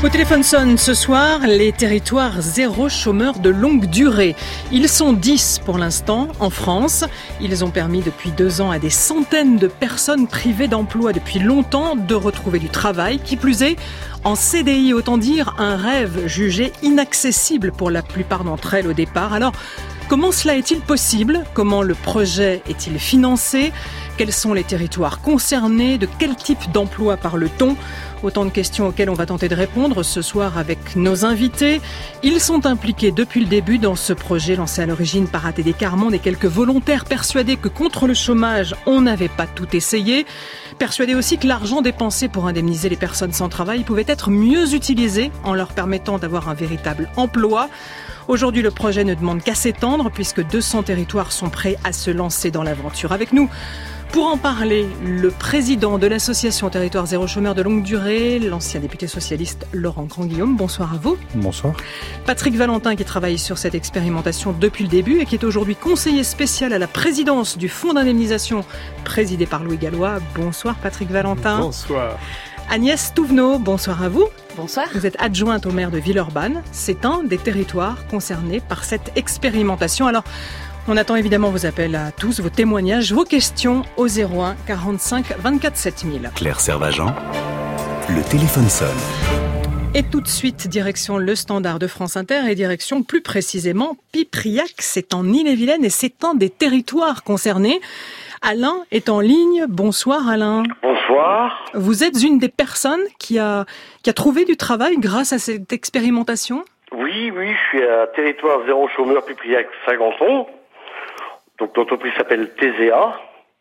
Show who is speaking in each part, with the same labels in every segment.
Speaker 1: Au téléphone sonne ce soir les territoires zéro chômeur de longue durée. Ils sont 10 pour l'instant en France. Ils ont permis depuis 2 ans à des centaines de personnes privées d'emploi depuis longtemps de retrouver du travail. Qui plus est, en CDI, autant dire un rêve jugé inaccessible pour la plupart d'entre elles au départ. Alors, comment cela est-il possible ? Comment le projet est-il financé ? Quels sont les territoires concernés ? De quel type d'emploi parle-t-on ? Autant de questions auxquelles on va tenter de répondre ce soir avec nos invités. Ils sont impliqués depuis le début dans ce projet lancé à l'origine par ATD Quart Monde et quelques volontaires persuadés que contre le chômage, on n'avait pas tout essayé. Persuadés aussi que l'argent dépensé pour indemniser les personnes sans travail pouvait être mieux utilisé en leur permettant d'avoir un véritable emploi. Aujourd'hui, le projet ne demande qu'à s'étendre puisque 200 territoires sont prêts à se lancer dans l'aventure. Avec nous, pour en parler, le président de l'association Territoire Zéro Chômeur de longue durée, l'ancien député socialiste Laurent Grandguillaume. Bonsoir à vous. Bonsoir. Patrick Valentin qui travaille sur cette expérimentation depuis le début et qui est aujourd'hui conseiller spécial à la présidence du Fonds d'indemnisation présidé par Louis Gallois. Bonsoir Patrick Valentin.
Speaker 2: Bonsoir.
Speaker 1: Agnès Touvenot, bonsoir à vous.
Speaker 3: Bonsoir.
Speaker 1: Vous êtes adjointe au maire de Villeurbanne. C'est un des territoires concernés par cette expérimentation. Alors, on attend évidemment vos appels à tous, vos témoignages, vos questions au 01 45 24 7000.
Speaker 4: Claire Servagent, le téléphone sonne.
Speaker 1: Et tout de suite, direction le Standard de France Inter et direction plus précisément Pipriac. C'est en Ille-et-Vilaine et c'est un des territoires concernés. Alain est en ligne. Bonsoir Alain.
Speaker 5: Bonsoir.
Speaker 1: Vous êtes une des personnes qui a trouvé du travail grâce à cette expérimentation ?
Speaker 5: Oui, je suis à Territoire Zéro Chômeur Pipriac Saint-Ganson. Donc l'entreprise s'appelle TZA.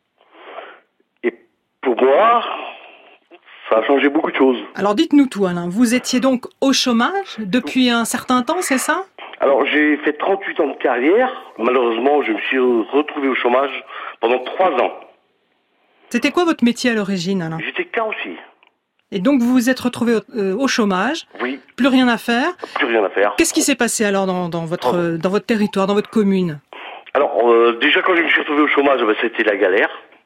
Speaker 5: Et pour moi, ça a changé beaucoup de choses.
Speaker 1: Alors dites-nous tout Alain, vous étiez donc au chômage depuis un certain temps, c'est ça ?
Speaker 5: Alors j'ai fait 38 ans de carrière. Malheureusement, je me suis retrouvé au chômage pendant 3 ans.
Speaker 1: C'était quoi votre métier à l'origine Alain ?
Speaker 5: J'étais carrossier.
Speaker 1: Et donc vous vous êtes retrouvé au chômage ?
Speaker 5: Oui.
Speaker 1: Plus rien à faire ?
Speaker 5: Plus rien à faire.
Speaker 1: Qu'est-ce qui s'est passé alors dans votre territoire, dans votre commune ?
Speaker 5: Alors déjà quand je me suis retrouvé au chômage, c'était la galère.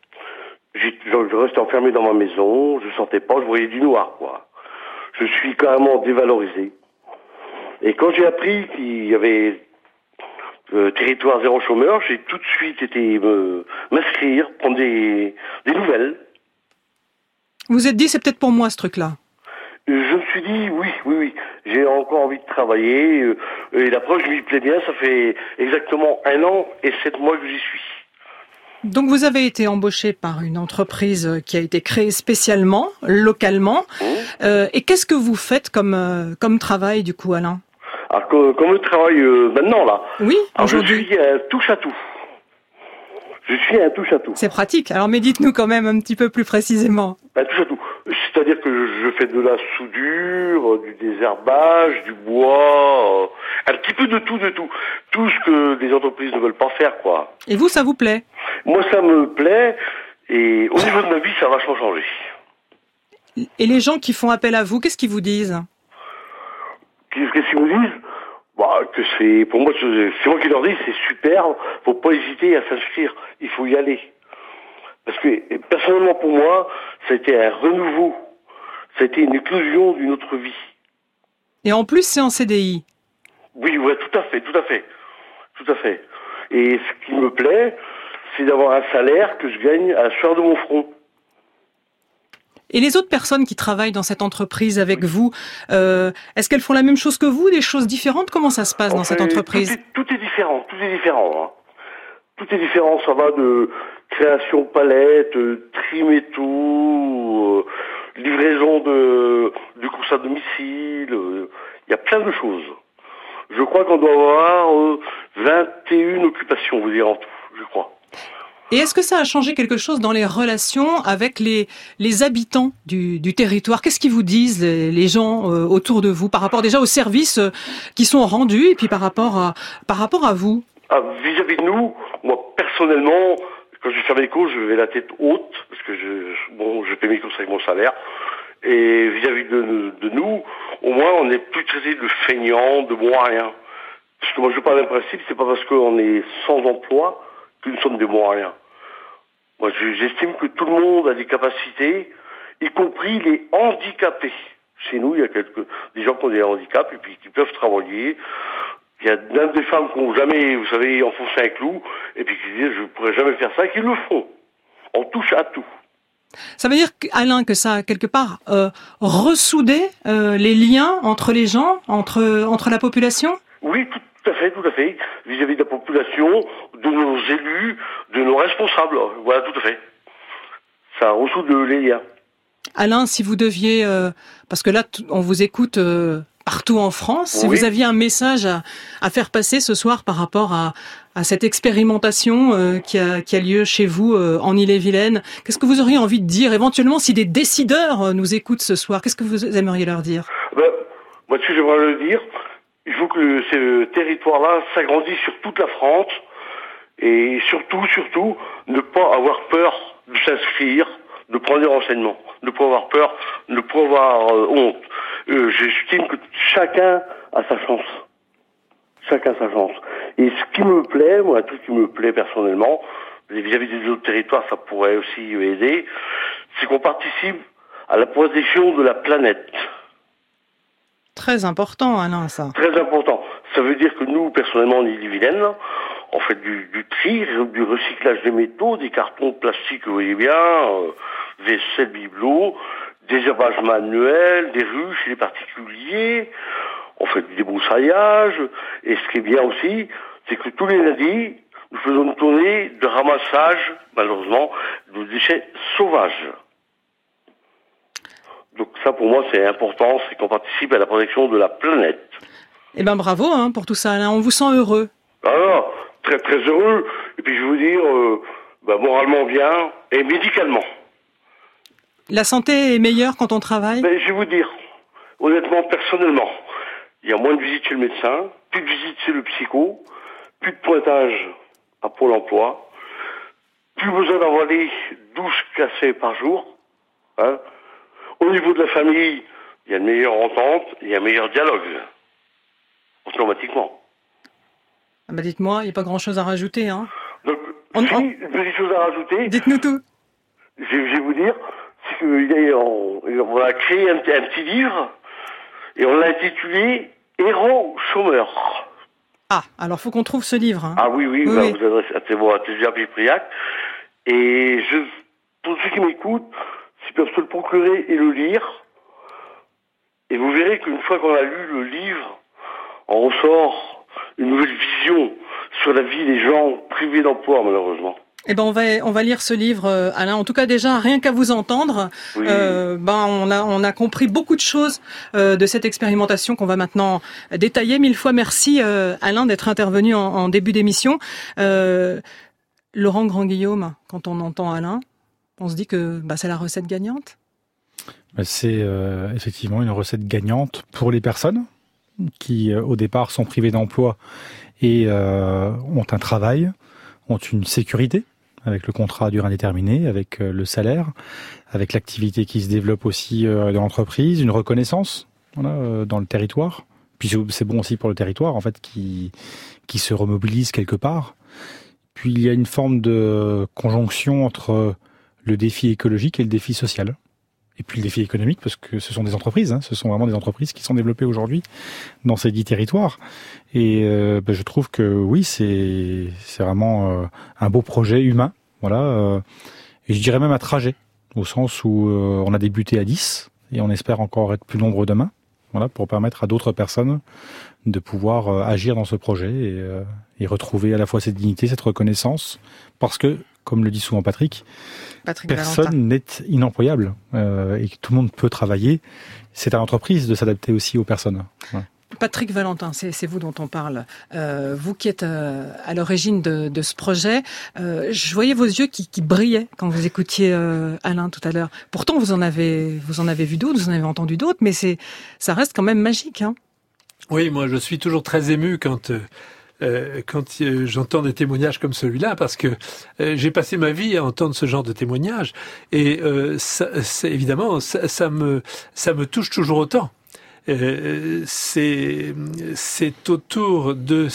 Speaker 5: Je restais enfermé dans ma maison, je sortais pas, je voyais du noir quoi. Je suis carrément dévalorisé. Et quand j'ai appris qu'il y avait Territoire Zéro Chômeur, j'ai tout de suite été m'inscrire, prendre des nouvelles.
Speaker 1: Vous vous êtes dit c'est peut-être pour moi ce truc-là ?
Speaker 5: Je me suis dit oui, j'ai encore envie de travailler et la preuve je m'y plais bien, ça fait exactement 1 an et 7 mois que j'y suis.
Speaker 1: Donc vous avez été embauché par une entreprise qui a été créée spécialement, localement. Et qu'est-ce que vous faites comme travail du coup Alain ?
Speaker 5: Alors comme le travail maintenant là.
Speaker 1: Oui, aujourd'hui.
Speaker 5: Je suis un touche à tout.
Speaker 1: C'est pratique. Alors mais dites-nous quand même un petit peu plus précisément.
Speaker 5: Touche à tout. C'est-à-dire que je fais de la soudure, du désherbage, du bois, un petit peu de tout. Tout ce que les entreprises ne veulent pas faire, quoi.
Speaker 1: Et vous, ça vous plaît ?
Speaker 5: Moi, ça me plaît, et au niveau de ma vie, ça a vachement changé.
Speaker 1: Et les gens qui font appel à vous, qu'est-ce qu'ils vous disent ?
Speaker 5: Qu'est-ce qu'ils me disent ? Que c'est, pour moi, c'est moi qui leur dis, c'est super, faut pas hésiter à s'inscrire, il faut y aller. Parce que, personnellement pour moi, ça a été un renouveau. Ça a été une éclosion d'une autre vie.
Speaker 1: Et en plus, c'est en CDI.
Speaker 5: Oui, ouais, tout à fait. Et ce qui me plaît, c'est d'avoir un salaire que je gagne à la sueur de mon front.
Speaker 1: Et les autres personnes qui travaillent dans cette entreprise avec vous, est-ce qu'elles font la même chose que vous, des choses différentes ? Comment ça se passe dans cette entreprise ?
Speaker 5: Tout est différent. Hein. Tout est différent, ça va de création palette, tri métaux, livraison de courses à domicile, il y a plein de choses. Je crois qu'on doit avoir 21 occupations, vous dire en tout, je crois.
Speaker 1: Et est-ce que ça a changé quelque chose dans les relations avec les habitants du territoire ? Qu'est-ce qu'ils vous disent, les gens autour de vous, par rapport déjà aux services qui sont rendus et puis par rapport à vous ?
Speaker 5: Vis-à-vis de nous, moi personnellement, quand je fais mes courses, je vais la tête haute, parce que je paie mes courses avec mon salaire. Et vis-à-vis de nous, au moins on n'est plus traité de feignants, de moyens. Parce que moi je parle d'un principe, c'est pas parce qu'on est sans emploi que nous sommes des moyens. Moi j'estime que tout le monde a des capacités, y compris les handicapés. Chez nous, il y a des gens qui ont des handicaps et puis qui peuvent travailler. Il y a même des femmes qui n'ont jamais, vous savez, enfoncé un clou et puis qui disent je ne pourrais jamais faire ça et qui le font. On touche à tout.
Speaker 1: Ça veut dire, Alain, que ça a quelque part ressoudé les liens entre les gens, entre la population?
Speaker 5: Oui, tout à fait. Vis-à-vis de la population, de nos élus, de nos responsables. Voilà, tout à fait. Ça ressoude les liens.
Speaker 1: Alain, si vous deviez, parce que là, on vous écoute partout en France, si vous aviez un message à faire passer ce soir par rapport à cette expérimentation qui a lieu chez vous en Île-et-Vilaine, qu'est-ce que vous auriez envie de dire éventuellement si des décideurs nous écoutent ce soir? Qu'est-ce que vous aimeriez leur dire?
Speaker 5: Moi, ce que j'aimerais leur dire, il faut que ce territoire-là s'agrandisse sur toute la France et surtout, ne pas avoir peur de s'inscrire, de prendre des renseignements, ne pas avoir peur, ne pas avoir honte. J'estime que chacun a sa chance. Chacun a sa chance. Et ce qui me plaît, moi, tout ce qui me plaît personnellement, vis-à-vis des autres territoires, ça pourrait aussi aider, c'est qu'on participe à la protection de la planète.
Speaker 1: Très important, Alain, ça.
Speaker 5: Très important. Ça veut dire que nous, personnellement, en Ille-et-Vilaine, on fait du tri, du recyclage des métaux, des cartons plastiques, vous voyez bien, vaisselle, bibelots, des herbages manuels, des ruches, des particuliers, on fait du débroussaillage, et ce qui est bien aussi, c'est que tous les lundis, nous faisons une tournée de ramassage, malheureusement, de déchets sauvages. Donc ça, pour moi, c'est important, c'est qu'on participe à la protection de la planète.
Speaker 1: Eh ben bravo pour tout ça, Alain, on vous sent heureux.
Speaker 5: Alors, très très heureux, et puis je vais vous dire, moralement bien, et médicalement.
Speaker 1: La santé est meilleure quand on travaille?
Speaker 5: Je vais vous dire, honnêtement, personnellement, il y a moins de visites chez le médecin, plus de visites chez le psycho, plus de pointage à Pôle emploi, plus besoin d'envoyer 12 cafés par jour. Hein. Au niveau de la famille, il y a une meilleure entente, il y a un meilleur dialogue, automatiquement.
Speaker 1: Dites-moi, il n'y a pas grand-chose à rajouter. Hein.
Speaker 5: Donc, une petite chose à rajouter.
Speaker 1: Dites-nous tout.
Speaker 5: Je vais vous dire, c'est qu'on a créé un petit livre et on l'a intitulé Héros chômeurs.
Speaker 1: Ah, alors faut qu'on trouve ce livre. Hein.
Speaker 5: Ah oui. Vous adressez à TGA Pipriac. Et pour ceux qui m'écoutent, s'ils peuvent se le procurer et le lire, et vous verrez qu'une fois qu'on a lu le livre, on ressort une nouvelle vision sur la vie des gens privés d'emploi, malheureusement.
Speaker 1: Eh ben on va lire ce livre, Alain. En tout cas, déjà rien qu'à vous entendre,
Speaker 5: oui.
Speaker 1: On a compris beaucoup de choses de cette expérimentation qu'on va maintenant détailler. 1000 fois merci, Alain, d'être intervenu en début d'émission. Laurent Grand-Guillaume, quand on entend Alain, on se dit que c'est la recette gagnante.
Speaker 2: C'est effectivement une recette gagnante pour les personnes qui, au départ, sont privées d'emploi et ont un travail, ont une sécurité avec le contrat à durée indéterminée, avec le salaire, avec l'activité qui se développe aussi dans l'entreprise, une reconnaissance dans le territoire. Puis c'est bon aussi pour le territoire, en fait, qui se remobilise quelque part. Puis il y a une forme de conjonction entre le défi écologique et le défi social. Et puis le défi économique, parce que ce sont des entreprises, ce sont vraiment des entreprises qui sont développées aujourd'hui dans ces 10 territoires. Et je trouve que oui, c'est vraiment un beau projet humain, et je dirais même un trajet, au sens où on a débuté à 10, et on espère encore être plus nombreux demain, pour permettre à d'autres personnes de pouvoir agir dans ce projet et retrouver à la fois cette dignité, cette reconnaissance, parce que, comme le dit souvent Patrick personne n'est inemployable et que tout le monde peut travailler. C'est à l'entreprise de s'adapter aussi aux personnes. Ouais.
Speaker 1: Patrick Valentin, c'est vous dont on parle. Vous qui êtes à l'origine de ce projet, je voyais vos yeux qui brillaient quand vous écoutiez Alain tout à l'heure. Pourtant, vous en avez vu d'autres, vous en avez entendu d'autres, mais ça reste quand même magique. Hein.
Speaker 3: Oui, moi je suis toujours très ému quand j'entends des témoignages comme celui-là, parce que j'ai passé ma vie à entendre ce genre de témoignages, et évidemment ça me touche toujours autant. c'est autour de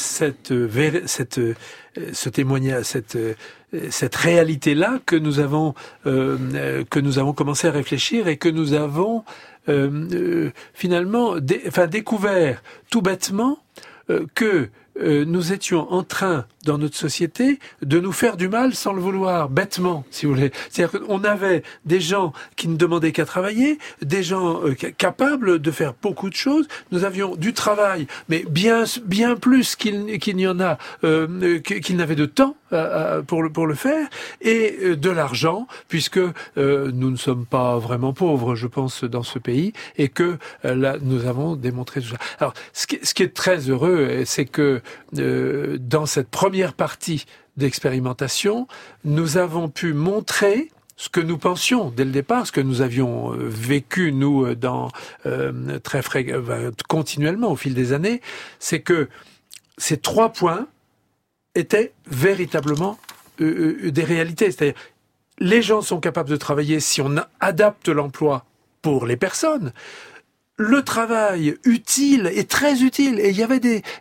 Speaker 3: ce témoignage, cette réalité-là que nous avons commencé à réfléchir et que nous avons finalement découvert tout bêtement que nous étions en train, dans notre société, de nous faire du mal sans le vouloir, bêtement, si vous voulez. C'est-à-dire qu'on avait des gens qui ne demandaient qu'à travailler, des gens capables de faire beaucoup de choses. Nous avions du travail, mais bien plus qu'il n'y en a, qu'il n'avait de temps pour le faire, et de l'argent, puisque nous ne sommes pas vraiment pauvres, je pense, dans ce pays, et que là, nous avons démontré tout ça. Alors, ce qui est très heureux, c'est que dans cette première partie d'expérimentation, nous avons pu montrer ce que nous pensions dès le départ, ce que nous avions vécu, nous, continuellement au fil des années, c'est que ces 3 points étaient véritablement des réalités. C'est-à-dire, les gens sont capables de travailler si on adapte l'emploi pour les personnes. Le travail utile est très utile, et il y avait des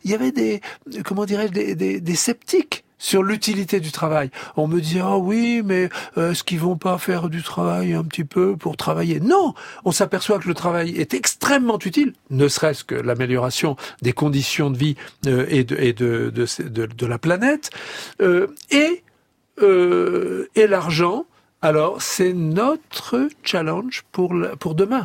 Speaker 3: sceptiques sur l'utilité du travail. On me disait, ah oui, mais est-ce qu'ils vont pas faire du travail un petit peu pour travailler? Non, on s'aperçoit que le travail est extrêmement utile, ne serait-ce que l'amélioration des conditions de vie et de la planète, et l'argent. Alors, c'est notre challenge pour demain.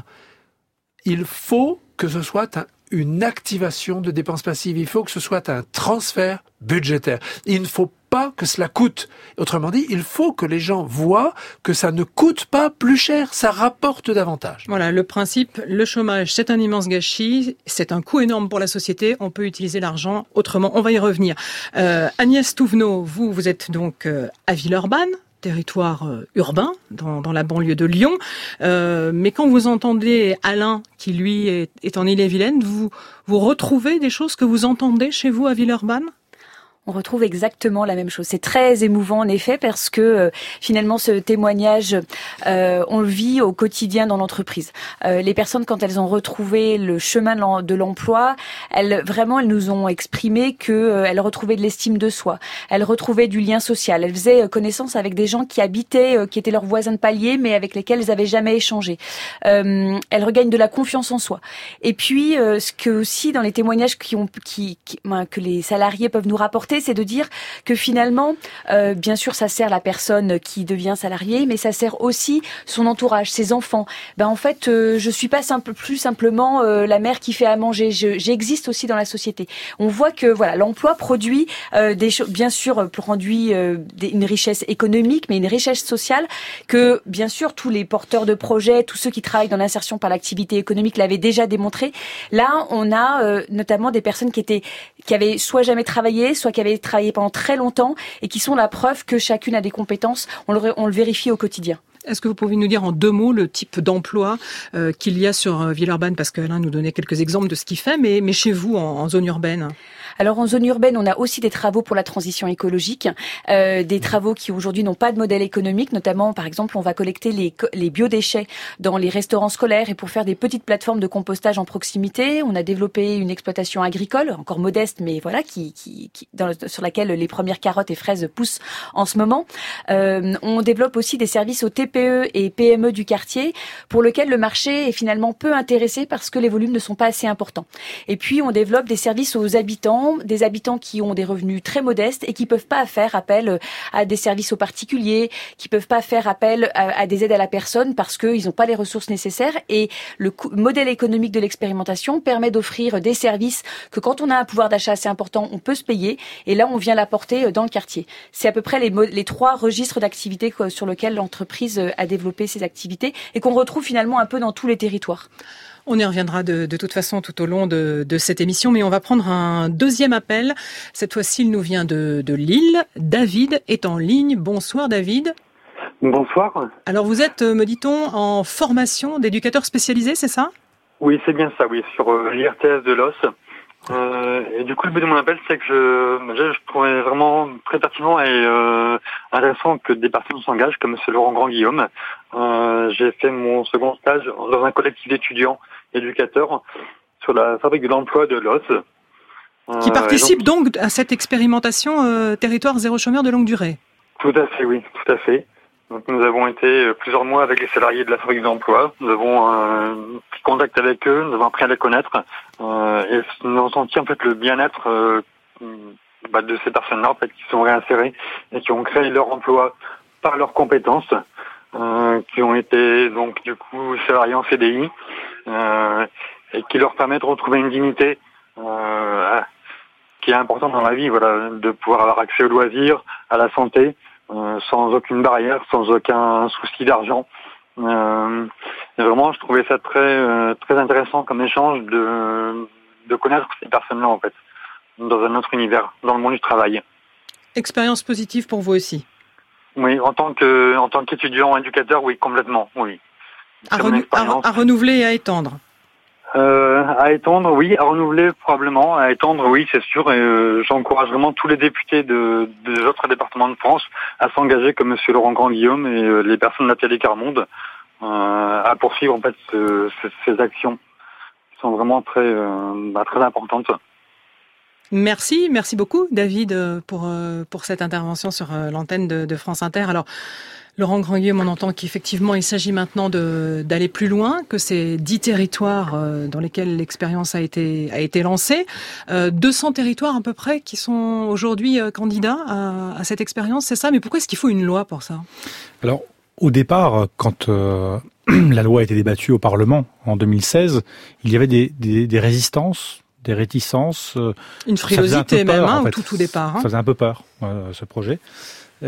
Speaker 3: Il faut que ce soit une activation de dépenses passives. Il faut que ce soit un transfert budgétaire. Il ne faut pas que cela coûte. Autrement dit, il faut que les gens voient que ça ne coûte pas plus cher, ça rapporte davantage.
Speaker 1: Voilà, le principe, le chômage, c'est un immense gâchis, c'est un coût énorme pour la société, on peut utiliser l'argent autrement. On va y revenir. Agnès Touvenot, vous êtes donc à Villeurbanne, territoire urbain, dans la banlieue de Lyon. Mais quand vous entendez Alain, qui lui est en Ille-et-Vilaine, vous retrouvez des choses que vous entendez chez vous à Villeurbanne ?
Speaker 6: On retrouve exactement la même chose. C'est très émouvant en effet parce que finalement ce témoignage, on le vit au quotidien dans l'entreprise. Les personnes, quand elles ont retrouvé le chemin de l'emploi, elles nous ont exprimé que elles retrouvaient de l'estime de soi, elles retrouvaient du lien social, elles faisaient connaissance avec des gens qui habitaient, qui étaient leurs voisins de palier, mais avec lesquels elles n'avaient jamais échangé. Elles regagnent de la confiance en soi. Et puis ce que aussi dans les témoignages que les salariés peuvent nous rapporter, c'est de dire que finalement, bien sûr, ça sert la personne qui devient salariée, mais ça sert aussi son entourage, ses enfants. En fait, je suis pas plus simplement la mère qui fait à manger. J'existe aussi dans la société. On voit que voilà, l'emploi produit des choses, bien sûr, produit une richesse économique, mais une richesse sociale que, bien sûr, tous les porteurs de projets, tous ceux qui travaillent dans l'insertion par l'activité économique l'avaient déjà démontré. Là, on a notamment des personnes qui avaient soit jamais travaillé, soit qui avaient travaillé pendant très longtemps et qui sont la preuve que chacune a des compétences. On le vérifie au quotidien.
Speaker 1: Est-ce que vous pouvez nous dire en 2 mots le type d'emploi qu'il y a sur Villeurbanne, parce qu'Alain nous donnait quelques exemples de ce qu'il fait, mais chez vous, en zone urbaine?
Speaker 6: Alors en zone urbaine, on a aussi des travaux pour la transition écologique, des travaux qui aujourd'hui n'ont pas de modèle économique, notamment par exemple on va collecter les biodéchets dans les restaurants scolaires et pour faire des petites plateformes de compostage en proximité. On a développé une exploitation agricole, encore modeste, mais voilà, sur laquelle les premières carottes et fraises poussent en ce moment. On développe aussi des services aux TPE et PME du quartier, pour lequel le marché est finalement peu intéressé parce que les volumes ne sont pas assez importants. Et puis on développe des services aux habitants, des habitants qui ont des revenus très modestes et qui peuvent pas faire appel à des services aux particuliers, qui peuvent pas faire appel à des aides à la personne parce qu'ils n'ont pas les ressources nécessaires. Et le modèle économique de l'expérimentation permet d'offrir des services que quand on a un pouvoir d'achat assez important, on peut se payer. Et là, on vient l'apporter dans le quartier. C'est à peu près les 3 registres d'activités sur lesquels l'entreprise a développé ses activités et qu'on retrouve finalement un peu dans tous les territoires.
Speaker 1: On y reviendra de toute façon tout au long de cette émission, mais on va prendre un deuxième appel. Cette fois-ci, il nous vient de Lille. David est en ligne. Bonsoir David.
Speaker 7: Bonsoir.
Speaker 1: Alors vous êtes, me dit-on, en formation d'éducateur spécialisé, c'est ça?
Speaker 7: Oui, c'est bien ça, oui, sur l'IRTS de Los. Et du coup, le but de mon appel, c'est que je trouvais vraiment très pertinent et intéressant que des personnes s'engagent, comme M. Laurent Grand-Guillaume. J'ai fait mon second stage dans un collectif d'étudiants éducateurs sur la fabrique de l'emploi de Los.
Speaker 1: Qui participe donc à cette expérimentation territoire zéro chômeur de longue durée.
Speaker 7: Tout à fait, oui, tout à fait. Donc nous avons été plusieurs mois avec les salariés de la fabrique d'emploi. Nous avons pris contact avec eux, nous avons appris à les connaître et nous avons senti en fait le bien-être de ces personnes-là en fait qui sont réinsérées et qui ont créé leur emploi par leurs compétences, qui ont été donc du coup salariés en CDI et qui leur permet de retrouver une dignité qui est importante dans la vie, voilà, de pouvoir avoir accès aux loisirs, à la santé, sans aucune barrière, sans aucun souci d'argent. Et vraiment, je trouvais ça très intéressant comme échange de connaître ces personnes-là en fait, dans un autre univers, dans le monde du travail.
Speaker 1: Expérience positive pour vous aussi.
Speaker 7: Oui, en tant qu'étudiant, éducateur, oui, complètement, oui.
Speaker 1: À renouveler et à étendre.
Speaker 7: À étendre, oui, à renouveler probablement, à étendre, oui, c'est sûr. Et j'encourage vraiment tous les députés des autres départements de France à s'engager comme Monsieur Laurent Grandguillaume et les personnes de Nathalie Carmonde à poursuivre en fait ces actions qui sont vraiment très importantes.
Speaker 1: Merci beaucoup David pour cette intervention sur l'antenne de France Inter. Alors Laurent Grandguillaume, on entend qu'effectivement il s'agit maintenant d'aller plus loin, que ces 10 territoires dans lesquels l'expérience a été lancée, 200 territoires à peu près qui sont aujourd'hui candidats à cette expérience, c'est ça? Mais pourquoi est-ce qu'il faut une loi pour ça?
Speaker 2: Alors au départ, quand la loi a été débattue au Parlement en 2016, il y avait des résistances, des réticences.
Speaker 1: Une frilosité
Speaker 2: peur,
Speaker 1: même,
Speaker 2: en fait.
Speaker 1: tout départ.
Speaker 2: Ça faisait un peu peur, ce projet. Pourquoi ?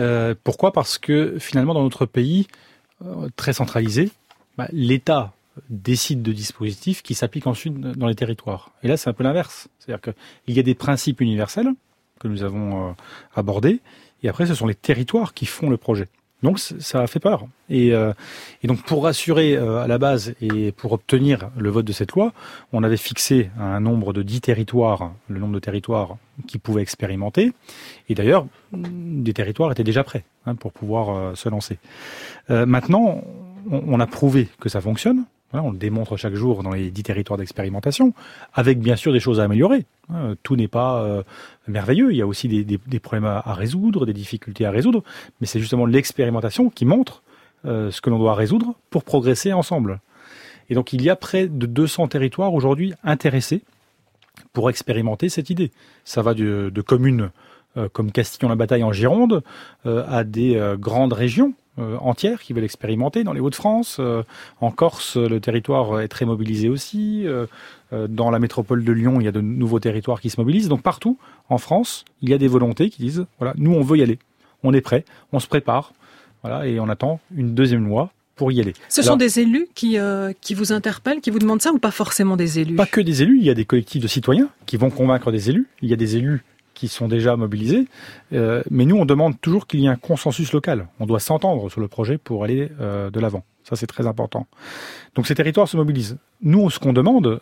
Speaker 2: Parce que finalement, dans notre pays, très centralisé, l'État décide de dispositifs qui s'appliquent ensuite dans les territoires. Et là, c'est un peu l'inverse. C'est-à-dire qu'il y a des principes universels que nous avons abordés, et après, ce sont les territoires qui font le projet. Donc ça a fait peur. Et donc pour rassurer à la base et pour obtenir le vote de cette loi, on avait fixé un nombre de 10 territoires, le nombre de territoires qui pouvaient expérimenter. Et d'ailleurs, des territoires étaient déjà prêts pour pouvoir se lancer. Maintenant, on a prouvé que ça fonctionne. Voilà, on le démontre chaque jour dans les 10 territoires d'expérimentation, avec bien sûr des choses à améliorer. Tout n'est pas merveilleux, il y a aussi des problèmes à résoudre, des difficultés à résoudre, mais c'est justement l'expérimentation qui montre ce que l'on doit résoudre pour progresser ensemble. Et donc il y a près de 200 territoires aujourd'hui intéressés pour expérimenter cette idée. Ça va de communes comme Castillon-la-Bataille en Gironde à des grandes régions entières qui veulent expérimenter, dans les Hauts-de-France. En Corse, le territoire est très mobilisé aussi. Dans la métropole de Lyon, il y a de nouveaux territoires qui se mobilisent. Donc partout en France, il y a des volontés qui disent voilà, nous on veut y aller, on est prêt, on se prépare, voilà, et on attend une deuxième loi pour y aller.
Speaker 1: Ce sont des élus qui vous interpellent, qui vous demandent ça, ou pas forcément des élus? Pas
Speaker 2: que des élus, il y a des collectifs de citoyens qui vont convaincre des élus. Il y a des élus qui sont déjà mobilisés, mais nous on demande toujours qu'il y ait un consensus local. On doit s'entendre sur le projet pour aller de l'avant. Ça c'est très important. Donc ces territoires se mobilisent. Nous, ce qu'on demande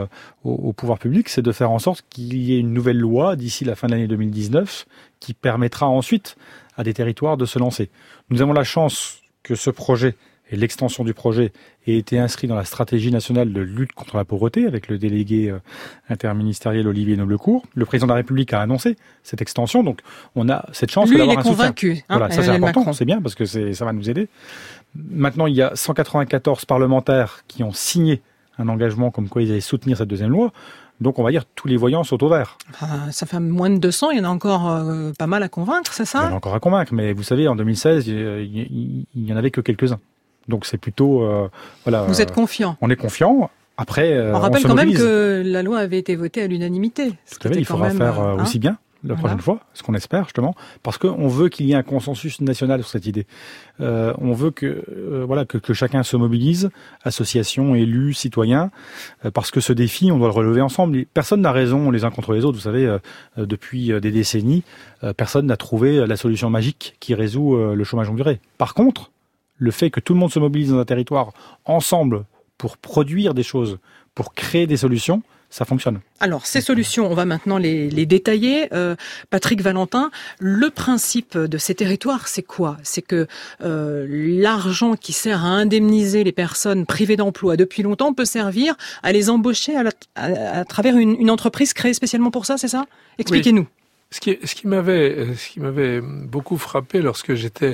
Speaker 2: au pouvoir public, c'est de faire en sorte qu'il y ait une nouvelle loi d'ici la fin de l'année 2019 qui permettra ensuite à des territoires de se lancer. Nous avons la chance que ce projet et l'extension du projet ait été inscrit dans la stratégie nationale de lutte contre la pauvreté avec le délégué interministériel Olivier Noblecourt. Le président de la République a annoncé cette extension, donc on a cette chance d'avoir un soutien. Lui, il est convaincu. Voilà, ça c'est important, c'est bien parce que ça va nous aider. Maintenant, il y a 194 parlementaires qui ont signé un engagement comme quoi ils allaient soutenir cette deuxième loi. Donc on va dire tous les voyants sont au vert.
Speaker 1: Ça fait moins de 200, il y en a encore pas mal à convaincre, c'est ça?
Speaker 2: Il y en a encore à convaincre, mais vous savez, en 2016, il n'y en avait que quelques-uns. Donc c'est plutôt voilà.
Speaker 1: Vous êtes confiant?
Speaker 2: On est confiant. Après,
Speaker 1: on rappelle quand même que la loi avait été votée à l'unanimité.
Speaker 2: Il faudra faire aussi bien la prochaine fois, ce qu'on espère justement, parce qu'on veut qu'il y ait un consensus national sur cette idée. On veut que chacun se mobilise, associations, élus, citoyens, parce que ce défi, on doit le relever ensemble. Personne n'a raison les uns contre les autres. Vous savez, depuis des décennies, personne n'a trouvé la solution magique qui résout le chômage longue durée. Par contre, le fait que tout le monde se mobilise dans un territoire ensemble pour produire des choses, pour créer des solutions, ça fonctionne.
Speaker 1: Alors, ces solutions, on va maintenant les détailler. Patrick Valentin, le principe de ces territoires, c'est quoi? C'est que l'argent qui sert à indemniser les personnes privées d'emploi depuis longtemps peut servir à les embaucher à travers une entreprise créée spécialement pour ça, c'est ça? Expliquez-nous.
Speaker 3: Oui. Ce qui m'avait beaucoup frappé lorsque j'étais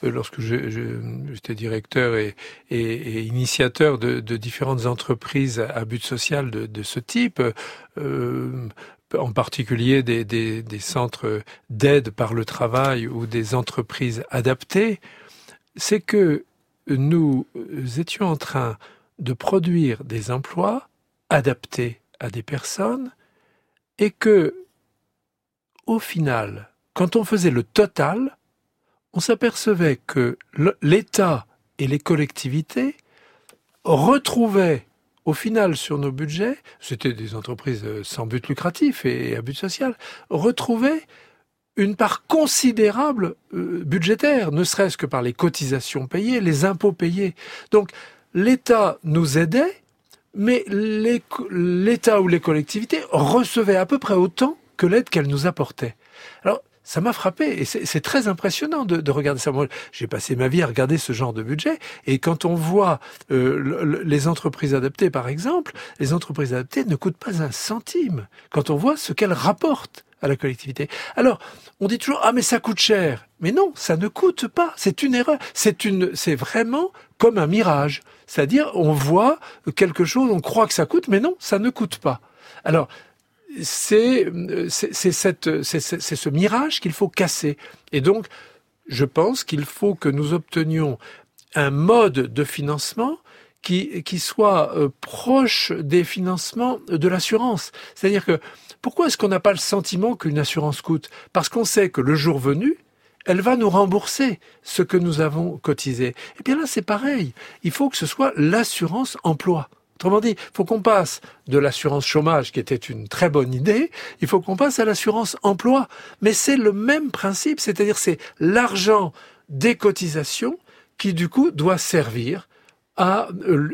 Speaker 3: directeur et initiateur de différentes entreprises à but social de ce type, en particulier des centres d'aide par le travail ou des entreprises adaptées, c'est que nous étions en train de produire des emplois adaptés à des personnes et que au final, quand on faisait le total, on s'apercevait que l'État et les collectivités retrouvaient au final sur nos budgets, c'était des entreprises sans but lucratif et à but social, retrouvaient une part considérable budgétaire, ne serait-ce que par les cotisations payées, les impôts payés. Donc l'État nous aidait, mais l'État ou les collectivités recevaient à peu près autant que l'aide qu'elle nous apportait. Alors, ça m'a frappé et c'est très impressionnant de regarder ça. Moi, j'ai passé ma vie à regarder ce genre de budget et quand on voit les entreprises adaptées, par exemple, les entreprises adaptées ne coûtent pas un centime quand on voit ce qu'elles rapportent à la collectivité. Alors, on dit toujours « Ah, mais ça coûte cher !» Mais non, ça ne coûte pas. C'est une erreur. C'est vraiment comme un mirage. C'est-à-dire, on voit quelque chose, on croit que ça coûte, mais non, ça ne coûte pas. Alors, c'est ce mirage qu'il faut casser. Et donc, je pense qu'il faut que nous obtenions un mode de financement qui soit proche des financements de l'assurance. C'est-à-dire que, pourquoi est-ce qu'on n'a pas le sentiment qu'une assurance coûte? Parce qu'on sait que le jour venu, elle va nous rembourser ce que nous avons cotisé. Et bien là, c'est pareil. Il faut que ce soit l'assurance emploi. Autrement dit, il faut qu'on passe de l'assurance chômage, qui était une très bonne idée, il faut qu'on passe à l'assurance emploi. Mais c'est le même principe, c'est-à-dire c'est l'argent des cotisations qui, du coup, doit servir à,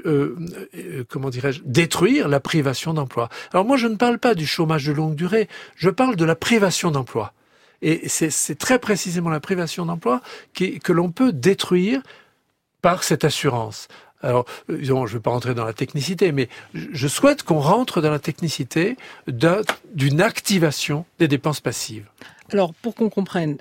Speaker 3: détruire la privation d'emploi. Alors moi, je ne parle pas du chômage de longue durée, je parle de la privation d'emploi. Et c'est très précisément la privation d'emploi que l'on peut détruire par cette assurance. Alors, je ne vais pas rentrer dans la technicité, mais je souhaite qu'on rentre dans la technicité d'une activation des dépenses passives.
Speaker 1: Alors, pour qu'on comprenne,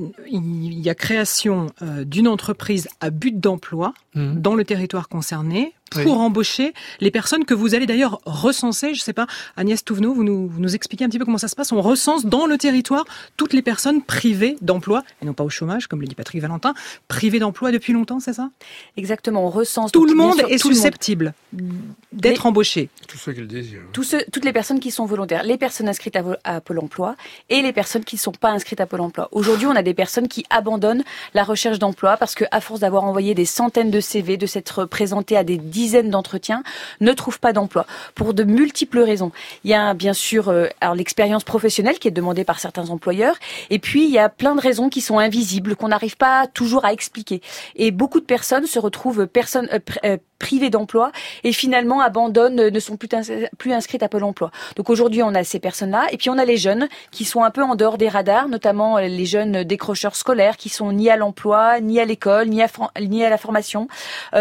Speaker 1: il y a création d'une entreprise à but d'emploi dans le territoire concerné pour embaucher les personnes que vous allez d'ailleurs recenser. Je ne sais pas, Agnès Touvenot, vous nous expliquez un petit peu comment ça se passe. On recense dans le territoire toutes les personnes privées d'emploi, et non pas au chômage, comme le dit Patrick Valentin, privées d'emploi depuis longtemps, c'est ça?
Speaker 6: Exactement, on recense.
Speaker 1: Tout le monde est susceptible d'être embauché.
Speaker 3: Tous ceux qui le désirent.
Speaker 6: Toutes les personnes qui sont volontaires, les personnes inscrites à Pôle emploi et les personnes qui ne sont pas inscrites à Pôle emploi. Aujourd'hui, on a des personnes qui abandonnent la recherche d'emploi parce qu'à force d'avoir envoyé des centaines de CV, de s'être présentés à des dizaines d'entretiens, ne trouvent pas d'emploi pour de multiples raisons. Il y a bien sûr l'expérience professionnelle qui est demandée par certains employeurs et puis il y a plein de raisons qui sont invisibles, qu'on n'arrive pas toujours à expliquer. Et beaucoup de personnes se retrouvent privées d'emploi et finalement abandonnent, ne sont plus inscrites à Pôle emploi. Donc aujourd'hui, on a ces personnes-là et puis on a les jeunes qui sont un peu en dehors des radars, notamment les jeunes décrocheurs scolaires qui sont ni à l'emploi, ni à l'école, ni à la formation,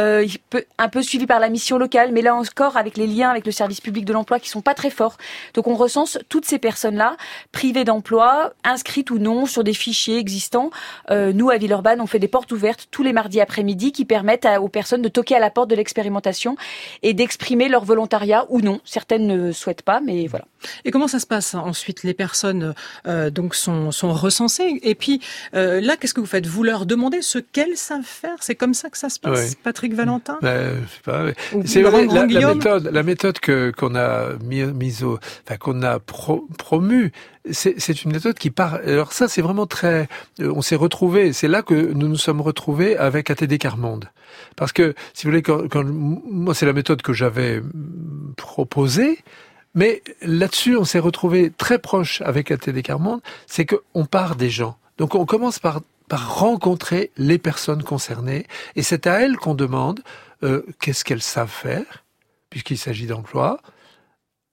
Speaker 6: un peu suivis par la mission locale, mais là encore avec les liens avec le service public de l'emploi qui sont pas très forts. Donc on recense toutes ces personnes-là, privées d'emploi, inscrites ou non sur des fichiers existants. Nous, à Villeurbanne, on fait des portes ouvertes tous les mardis après-midi qui permettent aux personnes de toquer à la porte de l'expérimentation et d'exprimer leur volontariat ou non. Certaines ne souhaitent pas, mais voilà.
Speaker 1: Et comment ça se passe ensuite? Les personnes donc sont recensées. Et puis là, qu'est-ce que vous faites? Vous leur demandez ce qu'elles savent faire? C'est comme ça que ça se passe, Patrick Valentin?
Speaker 3: Je sais pas. C'est vrai, la méthode qu'on a qu'on a promue. C'est une méthode qui part. Alors ça, c'est vraiment très. On s'est retrouvés. C'est là que nous nous sommes retrouvés avec ATD Quart Monde, parce que si vous voulez, quand moi, c'est la méthode que j'avais proposée. Mais là-dessus, on s'est retrouvé très proche avec ATD Quart Monde, c'est qu'on part des gens. Donc on commence par rencontrer les personnes concernées, et c'est à elles qu'on demande qu'est-ce qu'elles savent faire, puisqu'il s'agit d'emploi,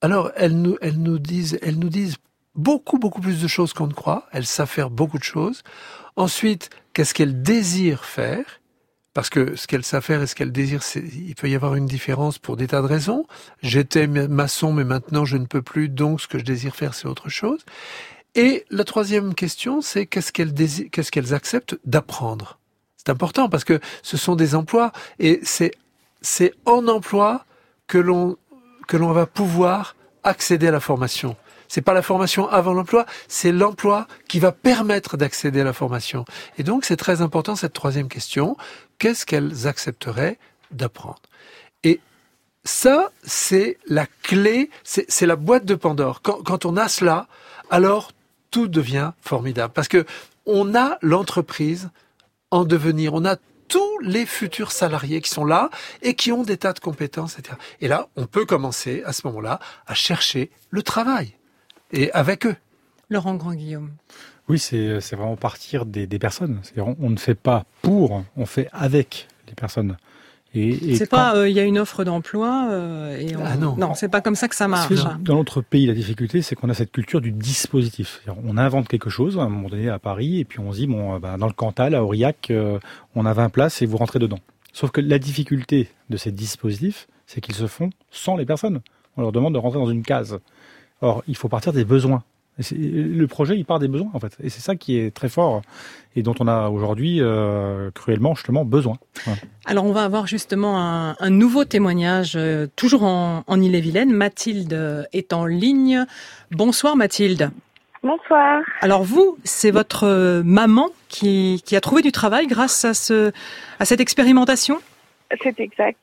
Speaker 3: Alors, elles nous disent beaucoup plus de choses qu'on ne croit. Elles savent faire beaucoup de choses. Ensuite, qu'est-ce qu'elles désirent faire? Parce que ce qu'elles savent faire et ce qu'elles désirent, il peut y avoir une différence pour des tas de raisons. J'étais maçon, mais maintenant je ne peux plus, donc ce que je désire faire, c'est autre chose. Et la troisième question, c'est qu'est-ce qu'elles acceptent d'apprendre. C'est important parce que ce sont des emplois et c'est en emploi que l'on va pouvoir accéder à la formation. C'est pas la formation avant l'emploi, c'est l'emploi qui va permettre d'accéder à la formation. Et donc, c'est très important, cette troisième question. Qu'est-ce qu'elles accepteraient d'apprendre? Et ça, c'est la clé, c'est la boîte de Pandore. Quand on a cela, alors tout devient formidable. Parce que on a l'entreprise en devenir, on a tous les futurs salariés qui sont là et qui ont des tas de compétences, etc. Et là, on peut commencer, à ce moment-là, à chercher le travail. Et avec eux.
Speaker 1: Laurent Grand-Guillaume.
Speaker 2: Oui, c'est vraiment partir des personnes. C'est-à-dire, on ne fait pas pour, on fait avec les personnes. Et
Speaker 1: c'est pas, il y a une offre d'emploi
Speaker 2: non,
Speaker 1: c'est pas comme ça que ça marche.
Speaker 2: Dans notre pays, la difficulté, c'est qu'on a cette culture du dispositif. C'est-à-dire, on invente quelque chose à un moment donné à Paris, et puis on se dit dans le Cantal, à Aurillac, on a 20 places et vous rentrez dedans. Sauf que la difficulté de ces dispositifs, c'est qu'ils se font sans les personnes. On leur demande de rentrer dans une case. Or, il faut partir des besoins. Le projet, il part des besoins, en fait. Et c'est ça qui est très fort et dont on a aujourd'hui cruellement, justement, besoin. Ouais.
Speaker 1: Alors, on va avoir justement un nouveau témoignage, toujours en Ille-et-Vilaine. Mathilde est en ligne. Bonsoir, Mathilde.
Speaker 8: Bonsoir.
Speaker 1: Alors vous, c'est votre maman qui a trouvé du travail grâce à cette expérimentation ?
Speaker 8: C'est exact.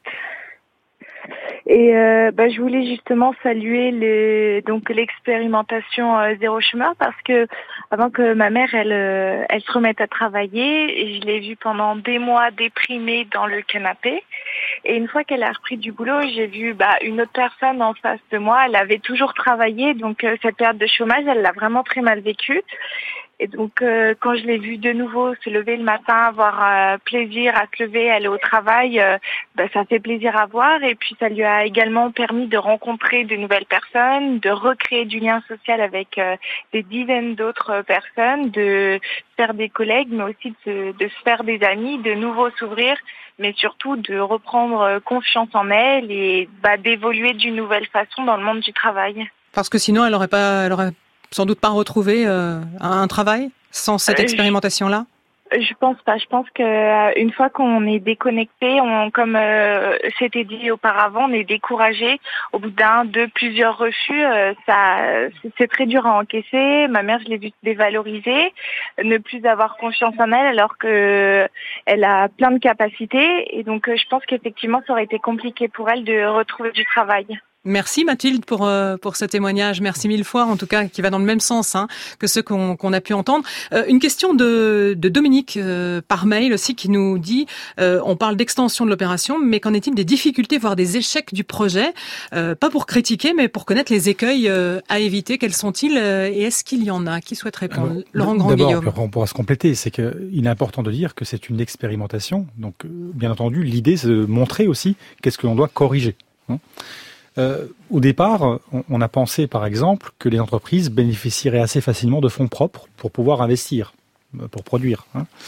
Speaker 8: Et je voulais justement saluer l'expérimentation Zéro Chômeur parce que avant que ma mère elle se remette à travailler, je l'ai vue pendant des mois déprimée dans le canapé. Et une fois qu'elle a repris du boulot, j'ai vu une autre personne en face de moi. Elle avait toujours travaillé, donc cette période de chômage, elle l'a vraiment très mal vécue. Et donc, quand je l'ai vue de nouveau se lever le matin, avoir plaisir à se lever, aller au travail, ça fait plaisir à voir. Et puis, ça lui a également permis de rencontrer de nouvelles personnes, de recréer du lien social avec des dizaines d'autres personnes, de faire des collègues, mais aussi de se faire des amis, de nouveau s'ouvrir, mais surtout de reprendre confiance en elle et d'évoluer d'une nouvelle façon dans le monde du travail.
Speaker 1: Parce que sinon, elle aurait sans doute pas retrouvé un travail sans cette expérimentation-là?
Speaker 8: Je pense pas. Je pense que une fois qu'on est déconnecté, comme c'était dit auparavant, on est découragé. Au bout de plusieurs refus, c'est très dur à encaisser. Ma mère, je l'ai vue se dévaloriser, ne plus avoir confiance en elle, alors que elle a plein de capacités. Et donc, je pense qu'effectivement, ça aurait été compliqué pour elle de retrouver du travail.
Speaker 1: Merci Mathilde pour ce témoignage. Merci mille fois, en tout cas, qui va dans le même sens que ceux qu'on a pu entendre. Une question de Dominique par mail aussi qui nous dit, on parle d'extension de l'opération, mais qu'en est-il des difficultés, voire des échecs du projet? Pas pour critiquer, mais pour connaître les écueils à éviter. Quels sont-ils et est-ce qu'il y en a? Qui souhaite répondre? Laurent Grand-Guillaume.
Speaker 2: D'abord, on pourra se compléter. C'est qu'il est important de dire que c'est une expérimentation. Donc, bien entendu, l'idée, c'est de montrer aussi qu'est-ce que l'on doit corriger. Au départ, on a pensé, par exemple, que les entreprises bénéficieraient assez facilement de fonds propres pour pouvoir investir, pour produire.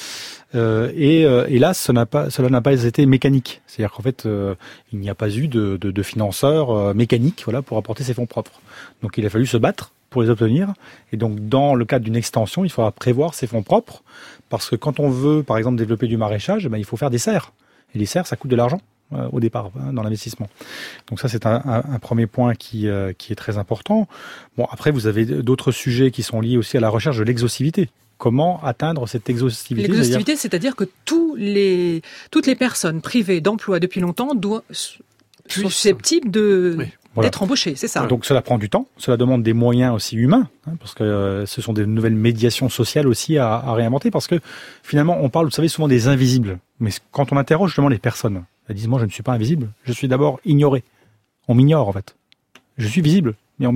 Speaker 2: Et là, cela n'a pas été mécanique. C'est-à-dire qu'en fait, il n'y a pas eu de financeurs mécaniques, pour apporter ces fonds propres. Donc, il a fallu se battre pour les obtenir. Et donc, dans le cadre d'une extension, il faudra prévoir ces fonds propres, parce que quand on veut, par exemple, développer du maraîchage, il faut faire des serres. Et les serres, ça coûte de l'argent au départ, dans l'investissement. Donc ça, c'est un premier point qui est très important. Bon, après, vous avez d'autres sujets qui sont liés aussi à la recherche de l'exhaustivité. Comment atteindre cette exhaustivité?
Speaker 1: L'exhaustivité, c'est-à-dire que toutes les personnes privées d'emploi depuis longtemps sont susceptibles d'être embauchées, c'est ça.
Speaker 2: Donc cela prend du temps, cela demande des moyens aussi humains, parce que ce sont des nouvelles médiations sociales aussi à réinventer, parce que finalement, on parle, vous savez, souvent des invisibles. Mais quand on interroge justement les personnes, elles disent, moi je ne suis pas invisible, je suis d'abord ignoré. On m'ignore en fait. Je suis visible, mais on m'ignore.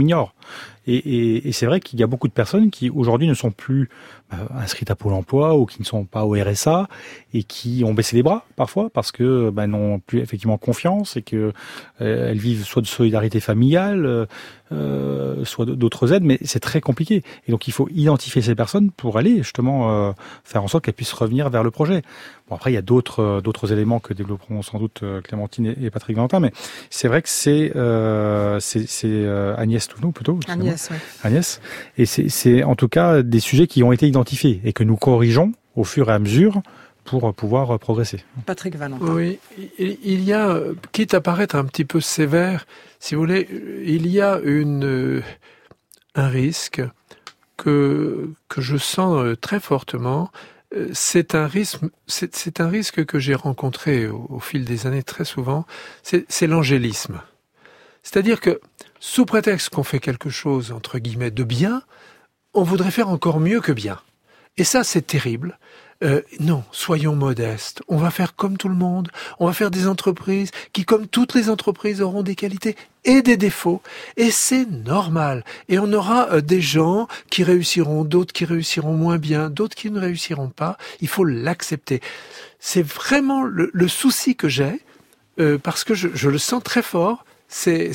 Speaker 2: Et c'est vrai qu'il y a beaucoup de personnes qui aujourd'hui ne sont plus inscrites à Pôle emploi ou qui ne sont pas au RSA et qui ont baissé les bras parfois parce que n'ont plus effectivement confiance et que elles vivent soit de solidarité familiale, soit d'autres aides, mais c'est très compliqué. Et donc il faut identifier ces personnes pour aller justement faire en sorte qu'elles puissent revenir vers le projet. Bon, après il y a d'autres éléments que développeront sans doute Clémentine et Patrick Valentin, mais c'est vrai que c'est Agnès Touvenot plutôt.
Speaker 1: Agnès, oui.
Speaker 2: Agnès. Et c'est en tout cas des sujets qui ont été identifiés et que nous corrigeons au fur et à mesure pour pouvoir progresser.
Speaker 1: Patrick Valentin.
Speaker 3: Oui, il y a, quitte à paraître un petit peu sévère, si vous voulez, il y a un risque que je sens très fortement. C'est un risque que j'ai rencontré au fil des années très souvent. C'est l'angélisme. C'est-à-dire que, sous prétexte qu'on fait quelque chose, entre guillemets, de bien, on voudrait faire encore mieux que bien. Et ça, c'est terrible. Non, soyons modestes. On va faire comme tout le monde. On va faire des entreprises qui, comme toutes les entreprises, auront des qualités et des défauts. Et c'est normal. Et on aura des gens qui réussiront, d'autres qui réussiront moins bien, d'autres qui ne réussiront pas. Il faut l'accepter. C'est vraiment le souci que j'ai, parce que je le sens très fort. C'est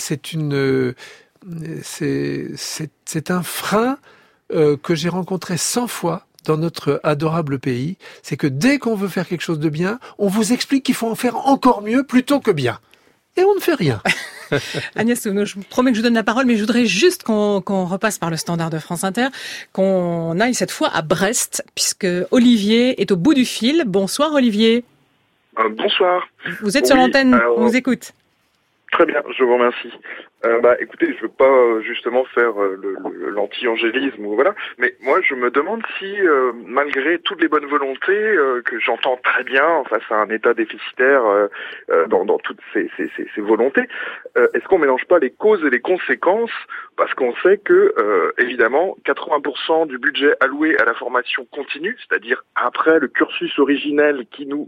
Speaker 3: un frein que j'ai rencontré 100 fois dans notre adorable pays. C'est que dès qu'on veut faire quelque chose de bien, on vous explique qu'il faut en faire encore mieux plutôt que bien. Et on ne fait rien.
Speaker 1: Agnès Touvenot, je vous promets que je vous donne la parole, mais je voudrais juste qu'on repasse par le standard de France Inter, qu'on aille cette fois à Brest, puisque Olivier est au bout du fil. Bonsoir Olivier.
Speaker 9: Bonsoir.
Speaker 1: Vous êtes sur l'antenne, on vous écoute.
Speaker 9: Très bien, je vous remercie. Écoutez, je veux pas justement faire l'anti-angélisme ou voilà, mais moi je me demande si malgré toutes les bonnes volontés que j'entends très bien face à un État déficitaire dans toutes ces volontés, est-ce qu'on mélange pas les causes et les conséquences, parce qu'on sait que évidemment 80% du budget alloué à la formation continue, c'est-à-dire après le cursus originel qui nous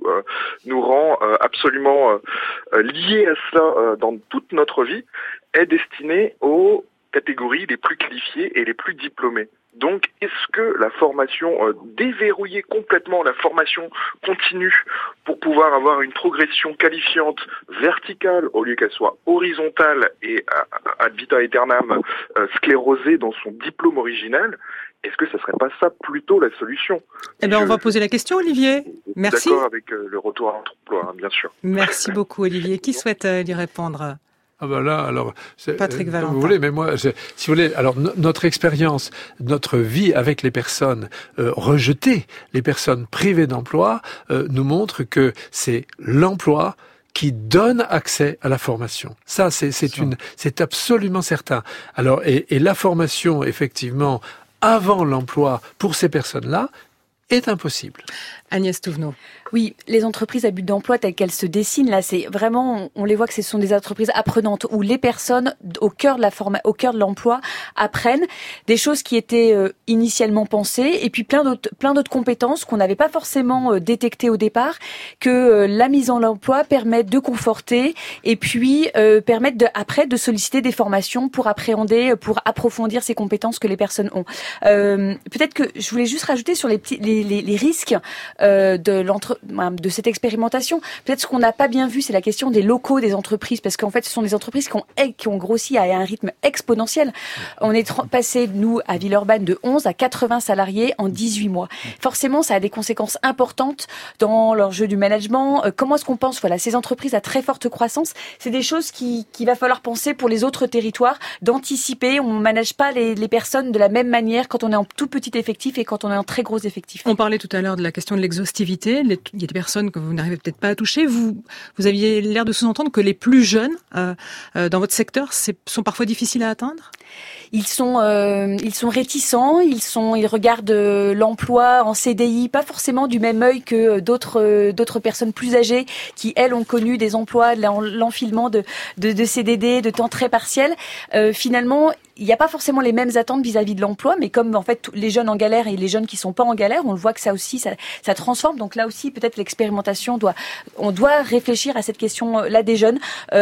Speaker 9: rend absolument liés à cela dans toute notre vie, est destiné aux catégories les plus qualifiées et les plus diplômées. Donc, est-ce que la formation, déverrouiller complètement la formation continue pour pouvoir avoir une progression qualifiante verticale au lieu qu'elle soit horizontale et ad vitam aeternam sclérosée dans son diplôme originel, est-ce que ce serait pas ça plutôt la solution?
Speaker 1: Eh bien, on va poser la question, Olivier. Merci.
Speaker 9: D'accord avec le retour à l'emploi, bien sûr.
Speaker 1: Merci beaucoup, Olivier. Qui souhaite y répondre?
Speaker 3: Ah ben là, alors,
Speaker 1: Patrick Valentin.
Speaker 3: Vous voulez, mais moi, si vous voulez, alors notre expérience, notre vie avec les personnes rejetées, les personnes privées d'emploi, nous montre que c'est l'emploi qui donne accès à la formation. Ça, c'est absolument certain. Alors, et la formation, effectivement, avant l'emploi pour ces personnes-là, est impossible.
Speaker 1: Agnès Touvenot.
Speaker 6: Oui, les entreprises à but d'emploi telles qu'elles se dessinent, là, c'est vraiment, on les voit que ce sont des entreprises apprenantes où les personnes au cœur de l'emploi apprennent des choses qui étaient initialement pensées et puis plein d'autres compétences qu'on n'avait pas forcément détectées au départ, que la mise en emploi permet de conforter et puis permettre après de solliciter des formations pour appréhender, pour approfondir ces compétences que les personnes ont. Peut-être que je voulais juste rajouter sur les risques de cette expérimentation. Peut-être ce qu'on n'a pas bien vu, c'est la question des locaux des entreprises, parce qu'en fait, ce sont des entreprises qui ont grossi à un rythme exponentiel. On est passé, nous, à Villeurbanne, de 11 à 80 salariés en 18 mois. Forcément, ça a des conséquences importantes dans leur jeu du management. Comment est-ce qu'on pense, ces entreprises à très forte croissance, c'est des choses qu'il va falloir penser pour les autres territoires, d'anticiper. On ne manage pas les personnes de la même manière quand on est en tout petit effectif et quand on est en très gros effectif.
Speaker 1: On parlait tout à l'heure de la question de l'exhaustivité. Il y a des personnes que vous n'arrivez peut-être pas à toucher. Vous aviez l'air de sous-entendre que les plus jeunes dans votre secteur sont parfois difficiles à atteindre.
Speaker 6: Ils sont réticents, ils regardent l'emploi en CDI pas forcément du même œil que d'autres personnes plus âgées qui elles ont connu des emplois, l'enfilement de CDD, de temps très partiel. Finalement, il n'y a pas forcément les mêmes attentes vis-à-vis de l'emploi, mais comme en fait les jeunes en galère et les jeunes qui sont pas en galère, on le voit que ça aussi, ça transforme. Donc là aussi, peut-être l'expérimentation on doit réfléchir à cette question-là des jeunes.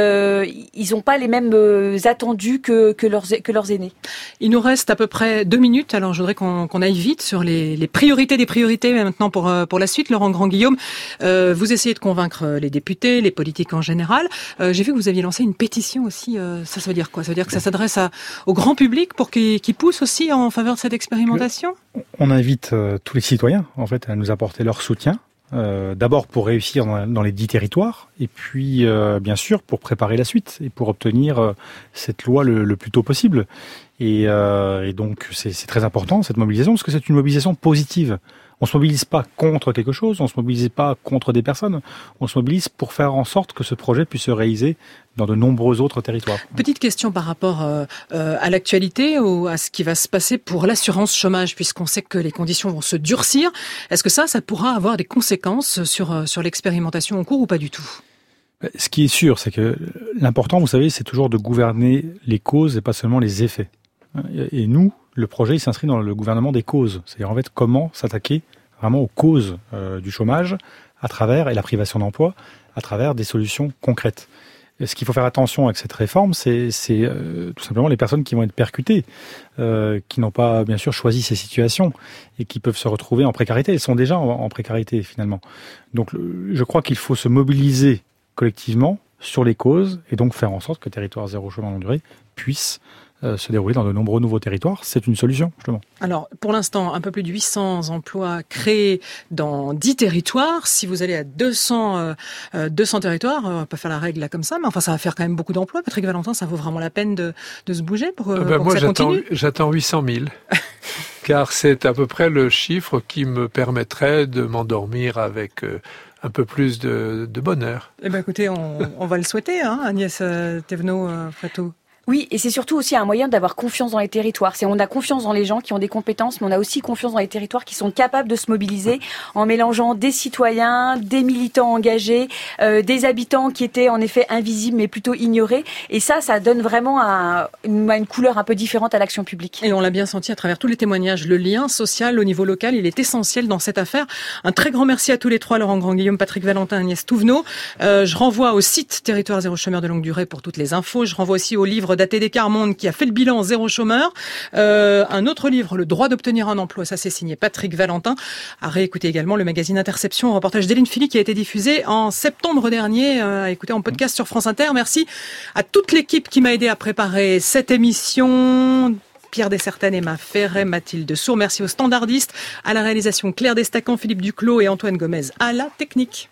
Speaker 6: Ils n'ont pas les mêmes attendus que leurs aînés.
Speaker 1: Il nous reste à peu près 2 minutes. Alors je voudrais qu'on aille vite sur les priorités des priorités maintenant pour la suite. Laurent Grand-Guillaume, vous essayez de convaincre les députés, les politiques en général. J'ai vu que vous aviez lancé une pétition aussi. Ça veut dire quoi? Ça veut dire que ça s'adresse au grand public pour qu'il pousse aussi en faveur de cette expérimentation?
Speaker 2: On invite tous les citoyens en fait à nous apporter leur soutien. D'abord pour réussir dans les 10 territoires et puis bien sûr pour préparer la suite et pour obtenir cette loi le plus tôt possible. Et donc c'est très important cette mobilisation parce que c'est une mobilisation positive. On se mobilise pas contre quelque chose, on se mobilise pas contre des personnes, on se mobilise pour faire en sorte que ce projet puisse se réaliser dans de nombreux autres territoires.
Speaker 1: Petite question par rapport à l'actualité ou à ce qui va se passer pour l'assurance chômage, puisqu'on sait que les conditions vont se durcir. Est-ce que ça pourra avoir des conséquences sur l'expérimentation en cours ou pas du tout?
Speaker 2: Ce qui est sûr, c'est que l'important, vous savez, c'est toujours de gouverner les causes et pas seulement les effets. Et nous, le projet, il s'inscrit dans le gouvernement des causes. C'est-à-dire, en fait, comment s'attaquer vraiment aux causes du chômage à travers, et la privation d'emploi, à travers des solutions concrètes. Et ce qu'il faut faire attention avec cette réforme, c'est tout simplement les personnes qui vont être percutées, qui n'ont pas, bien sûr, choisi ces situations et qui peuvent se retrouver en précarité. Elles sont déjà en précarité, finalement. Donc, je crois qu'il faut se mobiliser collectivement sur les causes et donc faire en sorte que Territoire Zéro Chômeur de Longue Durée puisse se dérouler dans de nombreux nouveaux territoires. C'est une solution, justement. Alors,
Speaker 1: pour l'instant, un peu plus de 800 emplois créés dans 10 territoires. Si vous allez à 200 territoires, on va pas faire la règle là comme ça, mais enfin, ça va faire quand même beaucoup d'emplois. Patrick Valentin, ça vaut vraiment la peine de se bouger pour que ça continue?
Speaker 3: J'attends 800 000. Car c'est à peu près le chiffre qui me permettrait de m'endormir avec un peu plus de bonheur.
Speaker 1: Eh ben, écoutez, on va le souhaiter, hein, Agnès Thévenot-Fréteau.
Speaker 6: Oui, et c'est surtout aussi un moyen d'avoir confiance dans les territoires. On a confiance dans les gens qui ont des compétences, mais on a aussi confiance dans les territoires qui sont capables de se mobiliser en mélangeant des citoyens, des militants engagés, des habitants qui étaient en effet invisibles mais plutôt ignorés. Et ça donne vraiment une couleur un peu différente à l'action publique.
Speaker 1: Et on l'a bien senti à travers tous les témoignages. Le lien social au niveau local, il est essentiel dans cette affaire. Un très grand merci à tous les trois, Laurent Grand-Guillaume, Patrick Valentin, Agnès Thévenot. Je renvoie au site Territoire Zéro Chômeur de Longue Durée pour toutes les infos. Je renvoie aussi au livre d'Athédé Carmonde qui a fait le bilan Zéro Chômeur. Un autre livre, Le droit d'obtenir un emploi, ça c'est signé Patrick Valentin. À réécouter également le magazine Interception, un reportage d'Hélène Philly qui a été diffusé en septembre dernier, à écouter en podcast sur France Inter. Merci à toute l'équipe qui m'a aidé à préparer cette émission. Pierre Dessertaine, Emma Ferret, Mathilde Sourd. Merci aux standardistes, à la réalisation Claire Destacan, Philippe Duclos et Antoine Gomez à la technique.